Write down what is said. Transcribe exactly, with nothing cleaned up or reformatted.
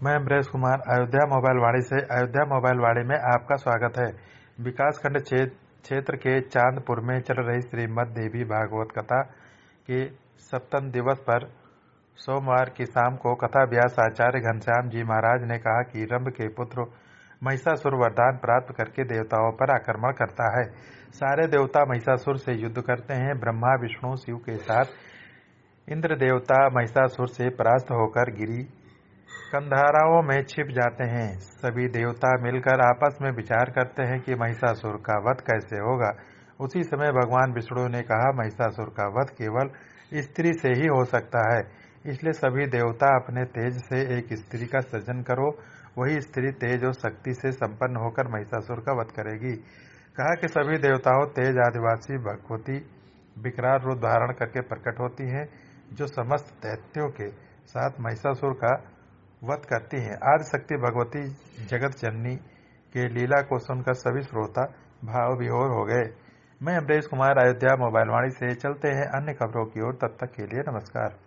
मैं अमरेश कुमार अयोध्या मोबाइल वाणी से अयोध्या मोबाइल वाणी में आपका स्वागत है। विकासखंड क्षेत्र के चांदपुर में चल रही श्रीमद् देवी भागवत कथा के सप्तम दिवस पर सोमवार की शाम को कथा व्यास आचार्य घनश्याम जी महाराज ने कहा कि रंभ के पुत्र महिषासुर वरदान प्राप्त करके देवताओं पर आक्रमण करता है। सारे देवता महिषासुर से युद्ध करते हैं। ब्रह्मा विष्णु शिव के साथ इंद्र देवता महिषासुर से परास्त होकर गिरी कंधाराओं में छिप जाते हैं। सभी देवता मिलकर आपस में विचार करते हैं कि महिषासुर का वध कैसे होगा। उसी समय भगवान विष्णु ने कहा, महिषासुर का वध केवल स्त्री से ही हो सकता है, इसलिए सभी देवता अपने तेज से एक स्त्री का सृजन करो। वही स्त्री तेज और शक्ति से संपन्न होकर महिषासुर का वध करेगी। कहा कि सभी देवताओं तेज आदिवासी भगवती विकराल रूप धारण करके प्रकट होती हैं, जो समस्त दैत्यों के साथ महिषासुर का वध करती हैं। आदि शक्ति भगवती जगत जननी के लीला को सुनकर सभी श्रोता भाव विभोर हो गए। मैं अमरेश कुमार अयोध्या मोबाइल वाणी से। चलते हैं अन्य खबरों की ओर, तब तक के लिए नमस्कार।